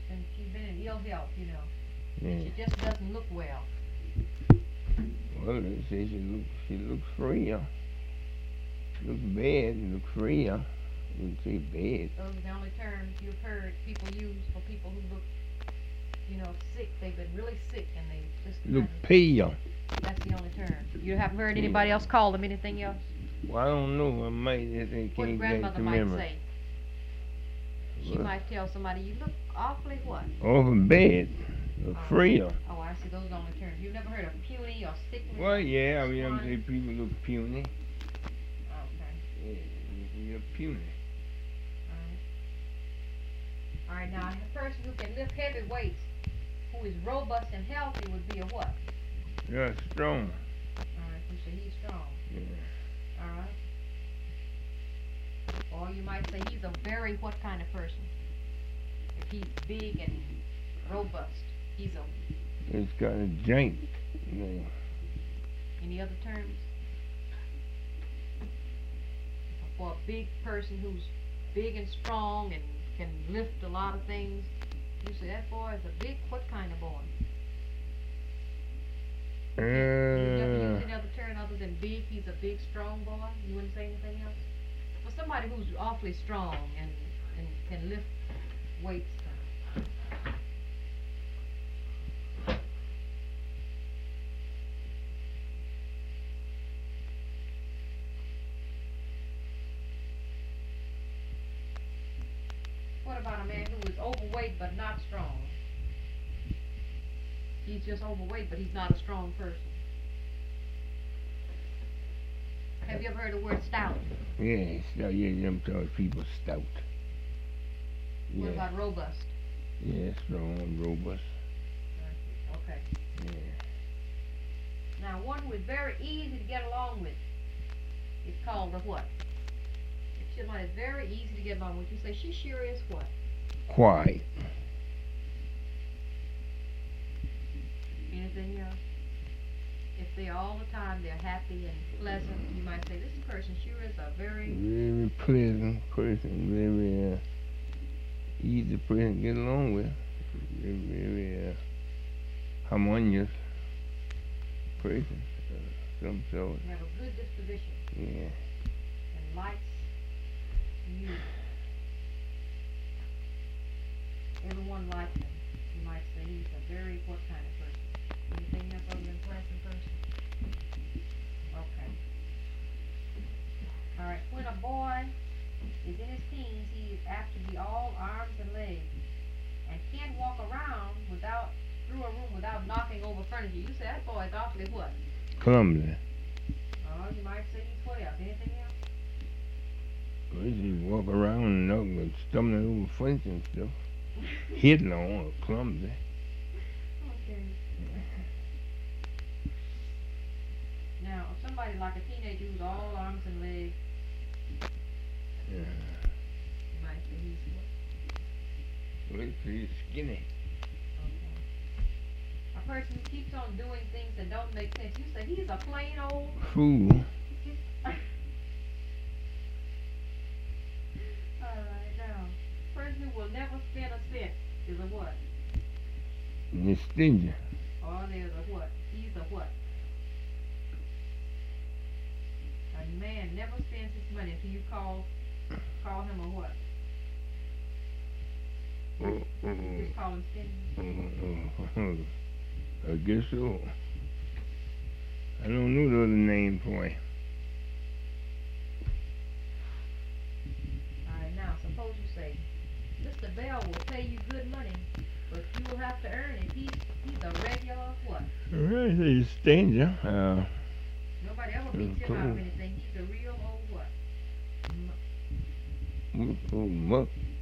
She's been in ill health, and Yeah. she just doesn't look well. Well, they say she looks freer. Looks bad, looks freer. Wouldn't say bad. Those are the only terms you've heard people use for people who look, sick. They've been really sick, and they just kind Look of. pale. That's the only term. You haven't heard Yeah. anybody else call them anything else? Well, I don't know. I might just What can't get grandmother to might memory. say. She Well, might tell somebody, you look awfully what? over bad. Look Oh, freer. oh, I see. Those are the only terms. You've never heard of puny or sickly? Well, yeah, I mean, I'm Scrawny? saying people look puny. Okay. Yeah, you're puny. All right, now a person who can lift heavy weights, who is robust and healthy, would be a what? You're strong. All right, you say he's strong. Yeah. All right. Or you might say he's a very what kind of person? If he's big and robust, he's a. It's got a joint. Yeah. Any other terms? For a big person who's big and strong and can lift a lot of things, you say that boy is a big, what kind of boy? You never use any other term other than big, he's a big, strong boy? You wouldn't say anything else? For somebody who's awfully strong and can lift weights. What about a man who is overweight but not strong? He's just overweight, but he's not a strong person. Have you ever heard the word stout? Yeah, stout. Yeah, them tall people stout. What Yeah. about robust? Yeah, strong, robust. Okay. Yeah. Now, one who is very easy to get along with is called a what? If somebody is very easy to get along with, you say she sure is what? Quiet. Anything else? If they're all the time, they're happy and pleasant, you might say this person sure is a very. Very pleasant person. Very easy person to get along with. Very harmonious person. Some sort. Have a good disposition Yeah. and likes music. Everyone likes him. You might say he's a very what kind of person? Anything else other than pleasant person? Okay. All right. When a boy is in his teens, he is apt to be all arms and legs, and can't walk around through a room without knocking over furniture. You say that boy is awfully what? Clumsy. Oh, you might say he's what else? Anything else? Well, he walk around and stumbling over fence and stuff. Hitting on, clumsy. Okay. Now, somebody like a teenager who's all arms and legs, Yeah. you might say he's what? Well, he's skinny. Okay. A person who keeps on doing things that don't make sense, you say he's a plain old. Fool. Alright, now, a person who will never spend a cent is a what? And he's stingy. Or there's a what? He's a what? A man never spends his money until you call him a what? You just call him stingy? I guess so. I don't know the other name for him. Alright, now, suppose you say, Mr. Bell will pay you good money, but you will have to earn it. He's a regular what? Well, he's stingy. Nobody ever beats him out of anything. He's a real old what? Muck.